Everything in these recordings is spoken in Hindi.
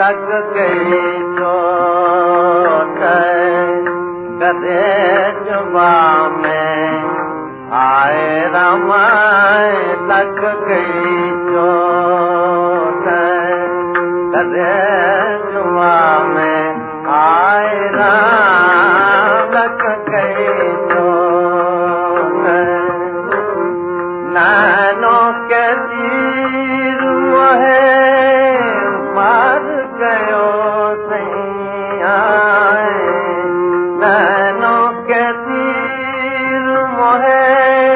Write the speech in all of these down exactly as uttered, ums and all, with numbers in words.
लग गई चोट कदे जुबा में आए रामा लग गई चोट कदे जुबा में आए राम लग गई चोट नैनों के तीर मोहे मार गयो सैया नैनों के तीर मोहे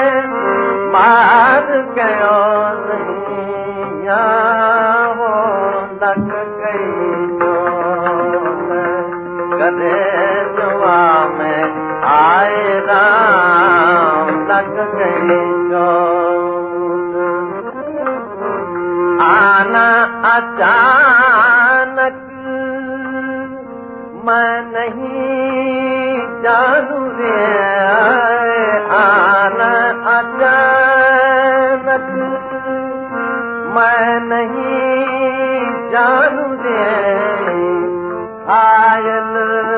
मार गयो सैया हो लग गई चोट कदे जुआ में आए राम लग गई चोट आना अचानक मैं नहीं जानू रे आना अचानक मैं नहीं जानू रे घायल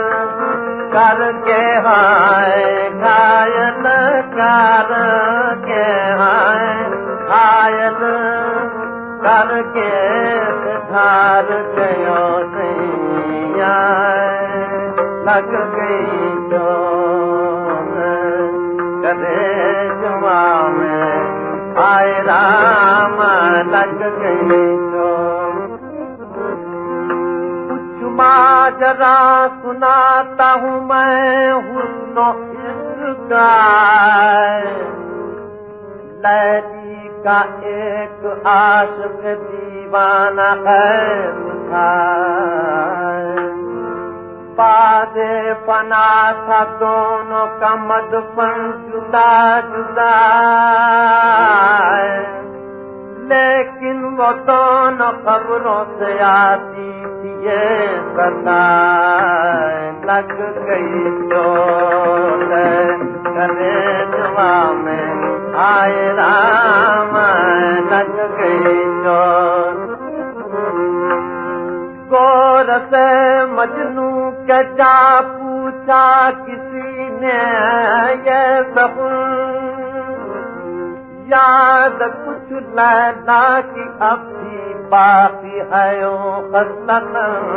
करके हाय घायल करके हाय घायल करके धार गयो सैया लग गई चोट कदे जुआ में आए राम लग गई चोट कुछ माजरा सुनाता हूँ मैं हुस्नो इश्क़ लैली का एक आशिक़ दीवाना है बादे फना था दोनों का मदफन जुदा जुदा लेकिन वो दोनों खबरों से आती थी ये सदा लग गई चोट कदे जुआ में आए राम लग गई चोट गौर से मजनू के जा पूछा किसी ने ये ज़बान याद कुछ लैला की अब भी बाकी है ओ खसलत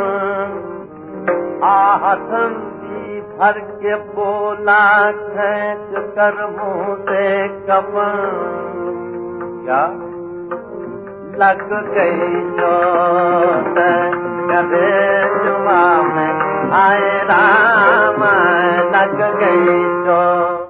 आहतन भी भर के बोला खींच कर मुँह से कफन क्या लग गई चोट कदे जुआ में आए राम लग गई चोट